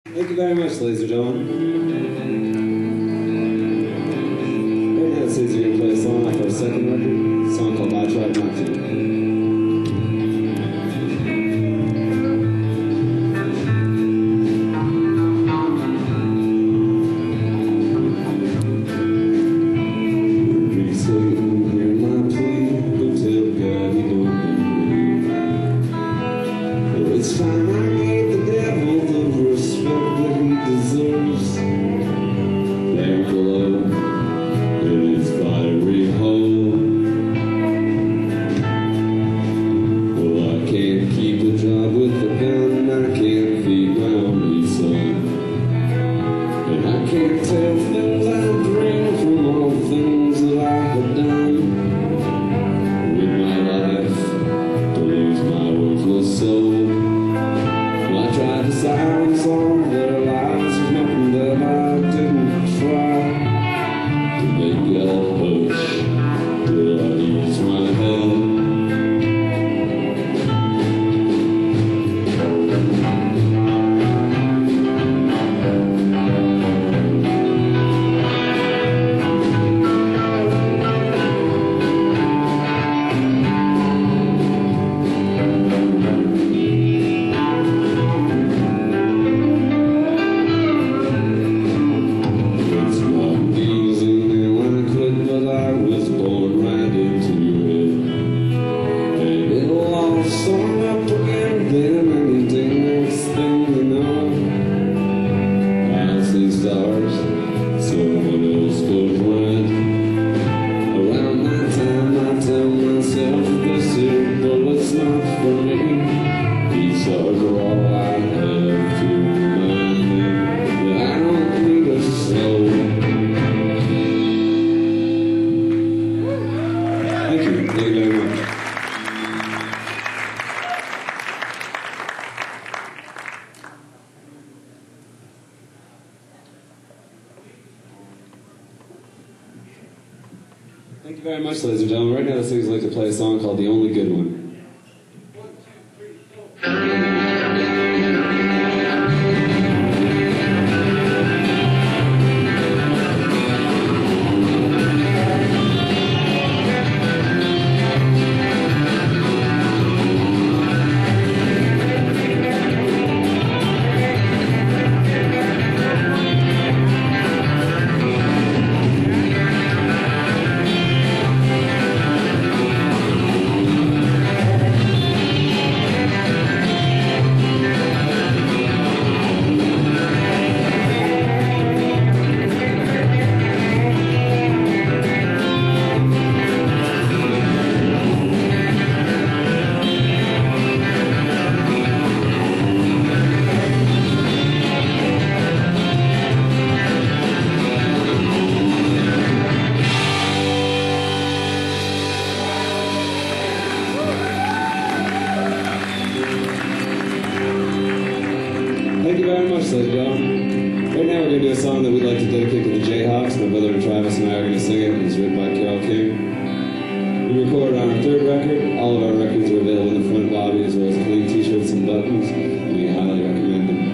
Thank you very much, ladies and gentlemen. Right now, this is going to play a song off our second record, a song called I Tried Not To. It's time I gave the devil the respect that he deserves. There below, in his fiery hole. Well, I can't keep a job with a gun, I can't feed my only son. And I can't tell things I dream from all the things that I have done with my life, to lose my worthless soul. I tried to silence all their lies. There's nothing that I didn't try to make that push till I use my head. Thank you very much, ladies and gentlemen. Right now, the singers like to play a song called The Only Good One. Thank you very much, ladies and gentlemen. Right now we're going to do a song that we'd like to dedicate to the Jayhawks. My brother Travis and I are going to sing it. It's written by Carole King. We recorded on our third record. All of our records are available in the front lobby, as well as clean t-shirts and buttons. We highly recommend them.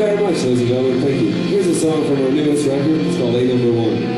very much, ladies and gentlemen. Thank you. Here's a song from our newest record. It's called A Number One.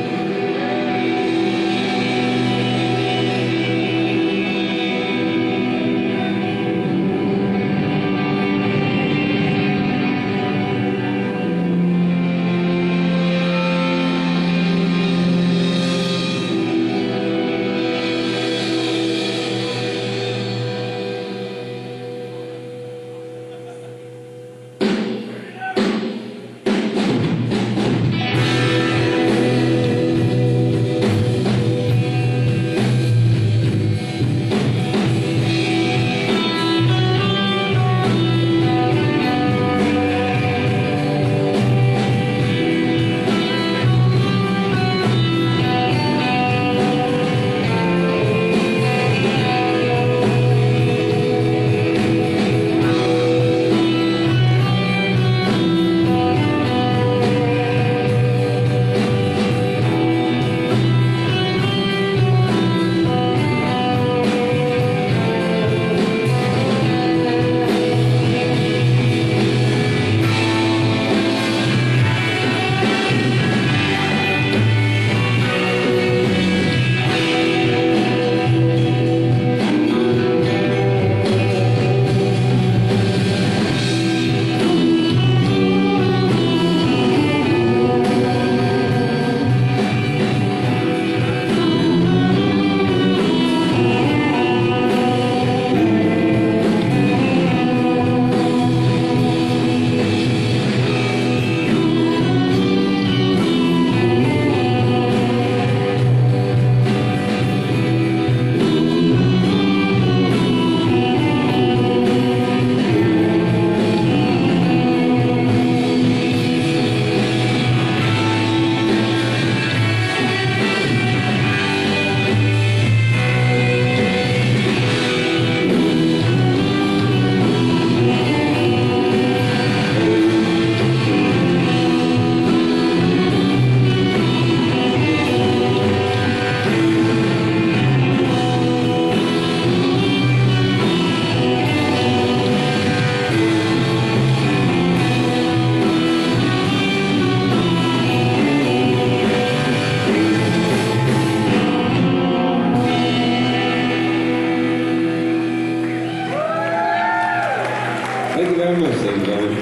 Thank you very much, ladies and gentlemen.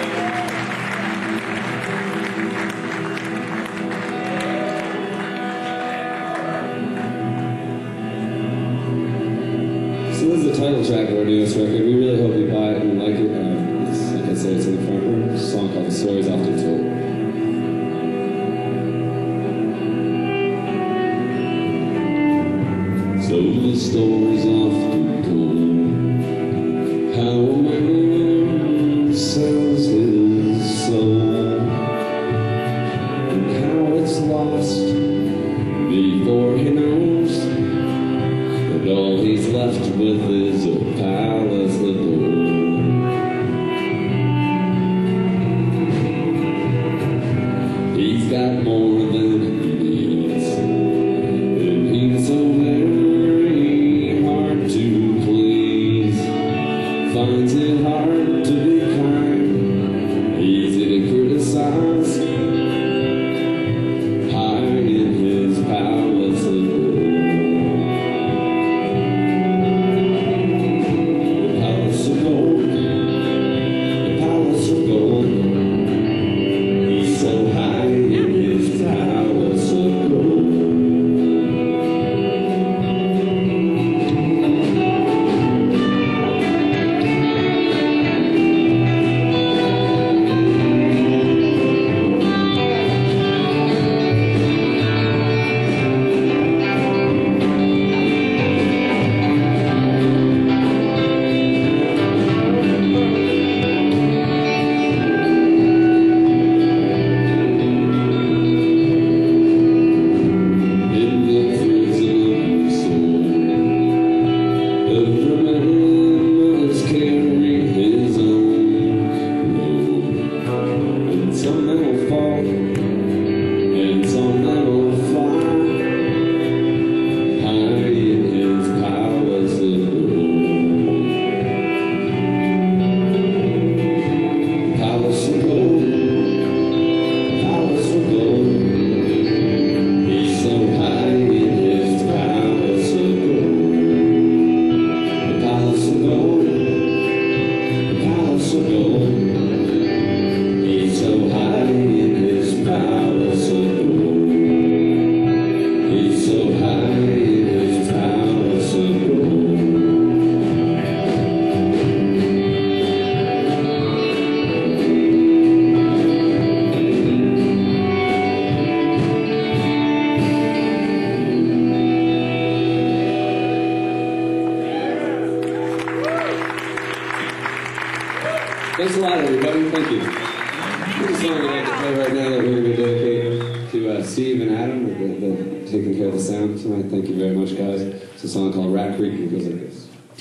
So this is the title track of our newest record. We really hope you buy it and like it. Like I said, it's in the front room. It's a song called The Stories Often Told. So the stories often told, how a man sells his soul, and how it's lost before he knows, and all he's left with is a palace of gold. He's got more than he needs, and he's so very hard to please. Finds it hard to be kind, easy to criticize, high in his palace of gold. The palace of gold, the palace of gold. He's so high in his Thank you. This song I'd like to play right now that we're going to dedicate to Steve and Adam, taking care of the sound tonight. Thank you very much, guys. It's a song called Rat Creek, and it goes like this.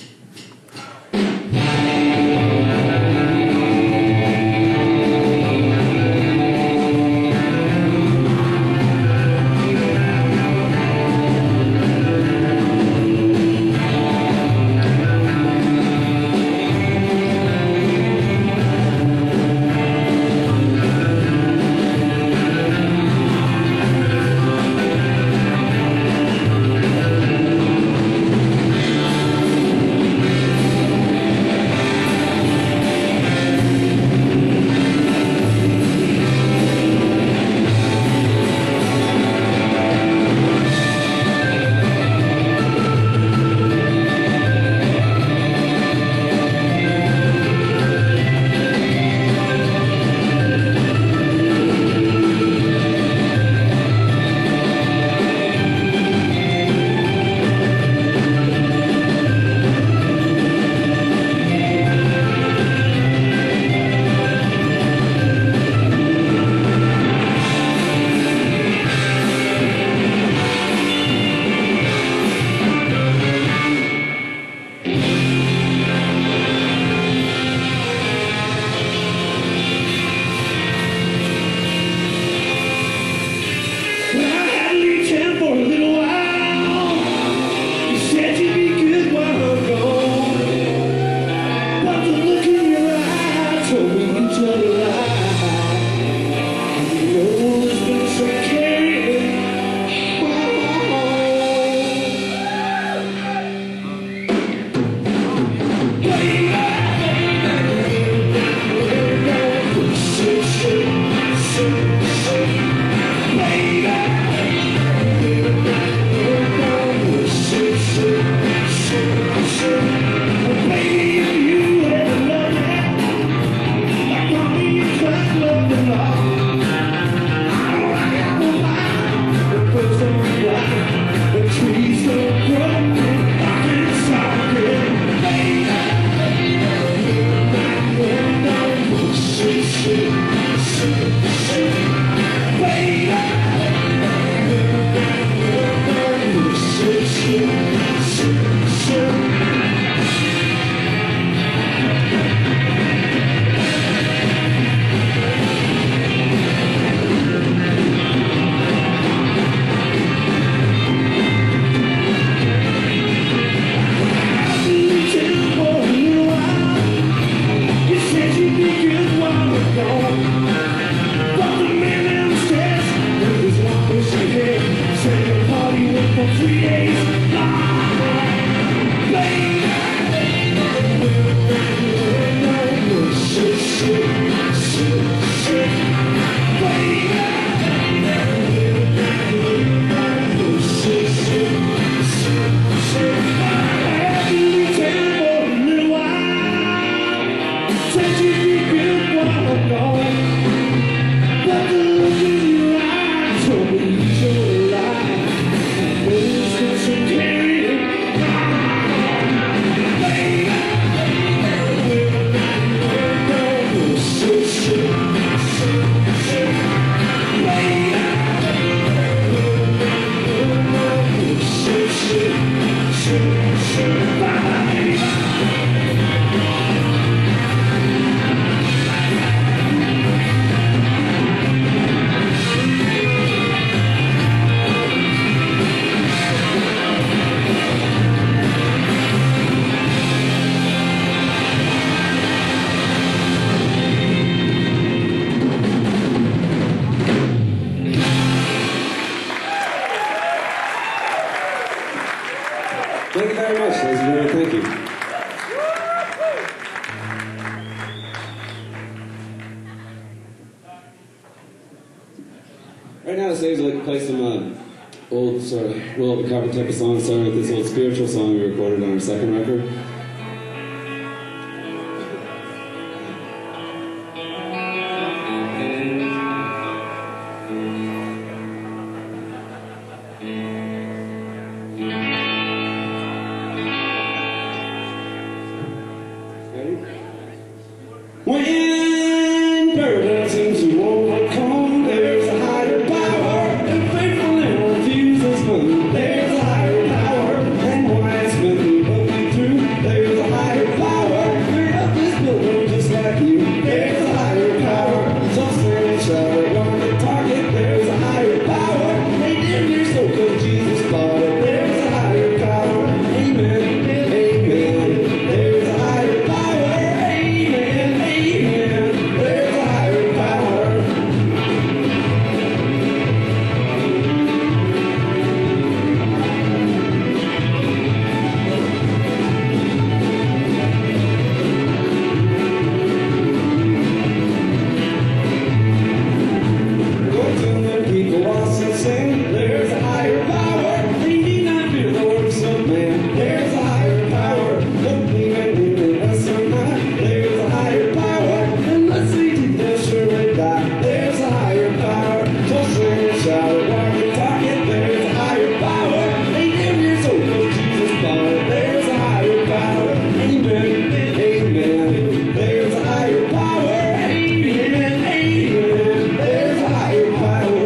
Thank you very much, ladies and gentlemen. Thank you. Right now, I'd like to play some old, sort of, Will Carver type of songs, starting with this old spiritual song we recorded on our second record. When die. There's a higher power. So sing it, shout it, walk it, talk it. There's a higher power. Hey, give your soul to Jesus' power. There's a higher power. Amen, amen. There's a higher power. Amen, amen. There's a higher power.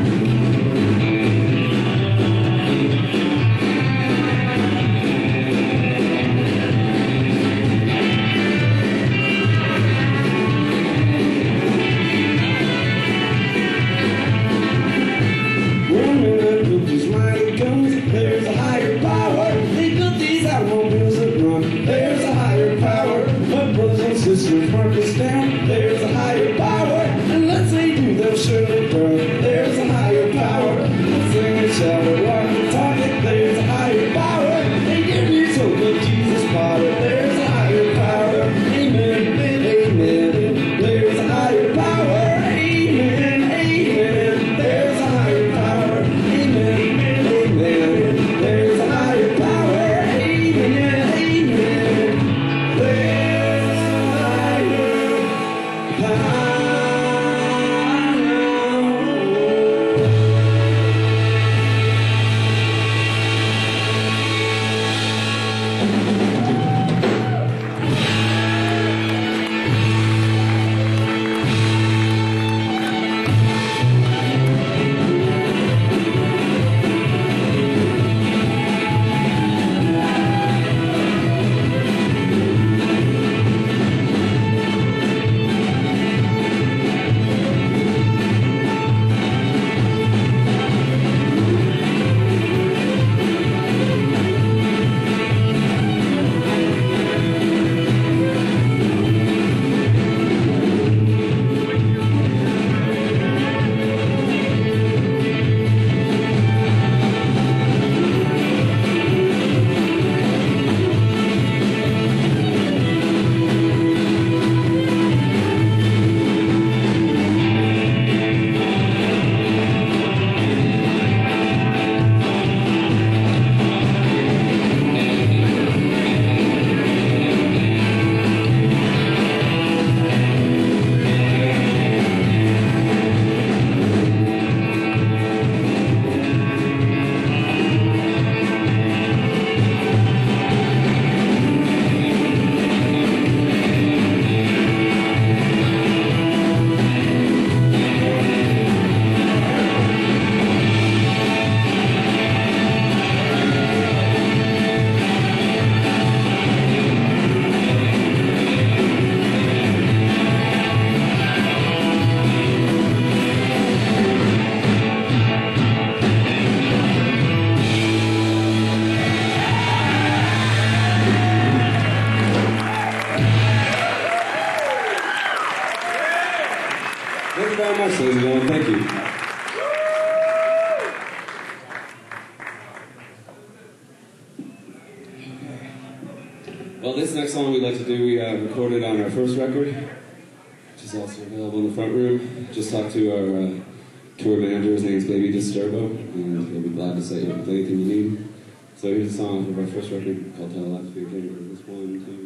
There's a higher power. They built these automobiles that run. There's a higher power. My brothers and sisters, mark us down. There's a higher power. And let's say do, they'll surely burn. There's a higher power. Let's sing and shout it, walk and talk it. There's a higher power. They give you so good Jesus' power. There's a higher power. Amen, amen. There's a higher power. Amen, amen. There's a higher power. Amen, amen. There's a higher power. Amen, amen. There's a higher power. Thank you very much, ladies and gentlemen. Thank you. Well, this next song we'd like to do, we recorded on our first record, which is also available in the front room. Just talked to our tour manager. His name's Baby Disturbo, and he'll be glad to set you up with anything you need. So here's a song from our first record called Tell Life to Be a King. This 1, 2.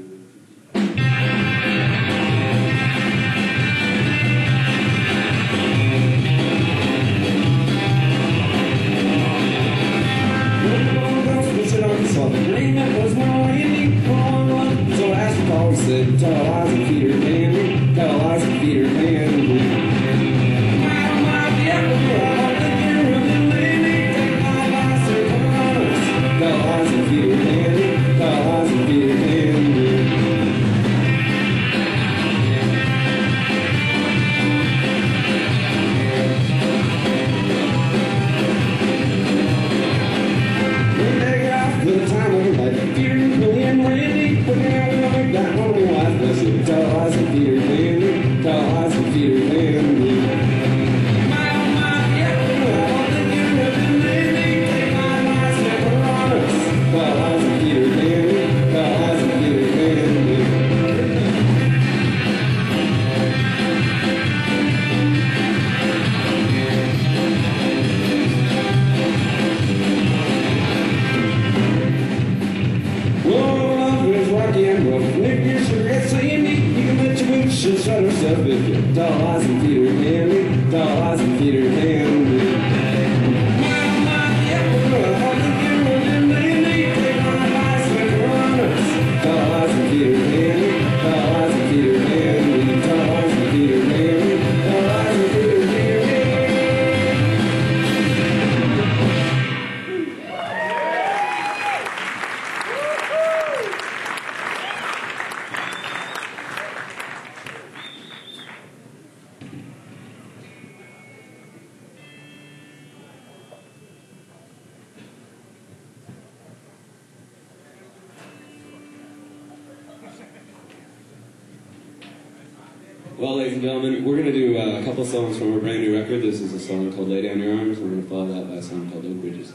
So I asked Paul, he said, tell lies and feed her candy, tell lies and feed her candy. I might be up with you, really lady, take my lies and come on us. Tell lies and feed her candy, tell lies and feed her candy. When they got off to the time of her life, fear and Randy, putting out a like that lonely wife, bless you. Tell lies and feed her candy, tell lies and feed her candy. My oh my, yeah, I don't think you really lady, take my lies and put on us. Tell lies and feed her candy, tell lies and feed her candy. Rocky and rough, Nick, you're sure get Sandy. You can let your boots just shut herself if you tell tall eyes and Peter Pan, tall eyes and Peter Pan. Well, ladies and gentlemen, we're going to do a couple songs from our brand new record. This is a song called Lay Down Your Arms. We're going to follow that by a song called Oak Ridges.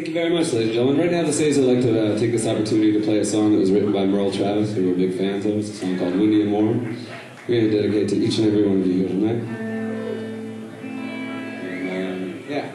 you very much, ladies and gentlemen. Right now, the Says I'd like to take this opportunity to play a song that was written by Merle Travis, who we're big fans of. It's a song called Windy and Warm. We're going to dedicate it to each and every one of you here tonight. And, yeah.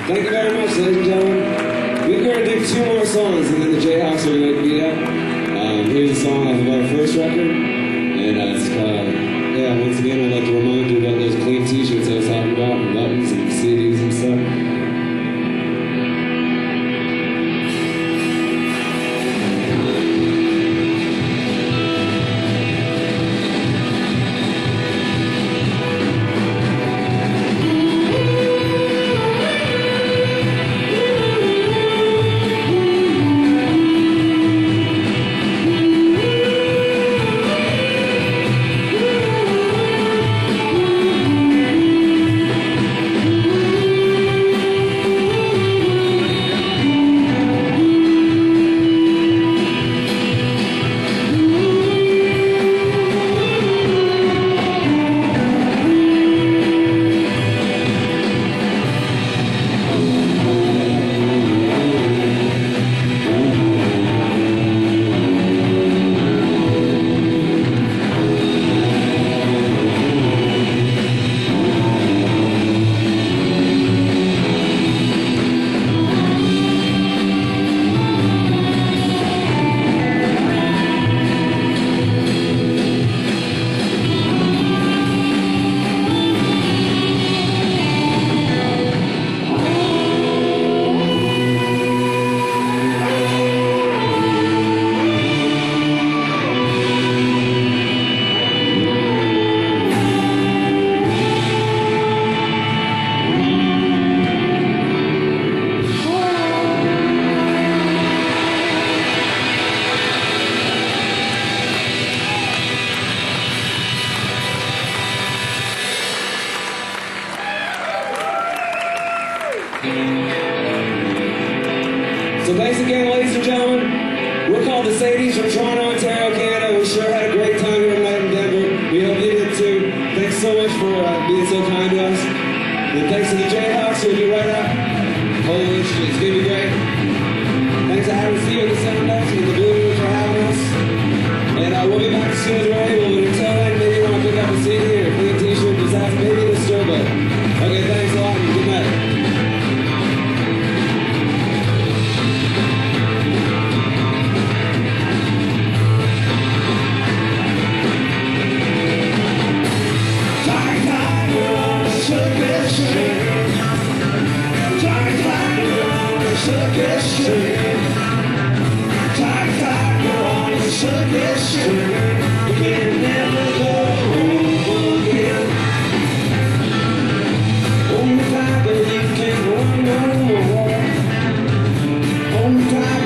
Thank you very much, ladies and gentlemen. We're going to do 2 more songs, and then the Jayhawks are going to beat up. Here's a song off of our first record, and it's called, yeah, once again, I'd like to remind you about those clean t-shirts I was talking about, and buttons and CDs and stuff. So thanks again, ladies and gentlemen. We're called the Sadies from Toronto, Ontario, Canada. We sure had a great time here tonight in Denver. We hope you did too. Thanks so much for being so kind to us. And thanks to the Jayhawks who will be right up. Holy shit, it's going to be great. Thanks to having Steve at the Sound Desk and the Blue for having us. And we'll be back as soon as we're able. But until then, maybe you want to pick up a CD or a clean t-shirt, just ask maybe the Sturbo. Okay, thanks a lot and good night. Circus train, tight, you're on the circus train. You can never go home again. Hold me tight, but you can't run no more. Hold me tight.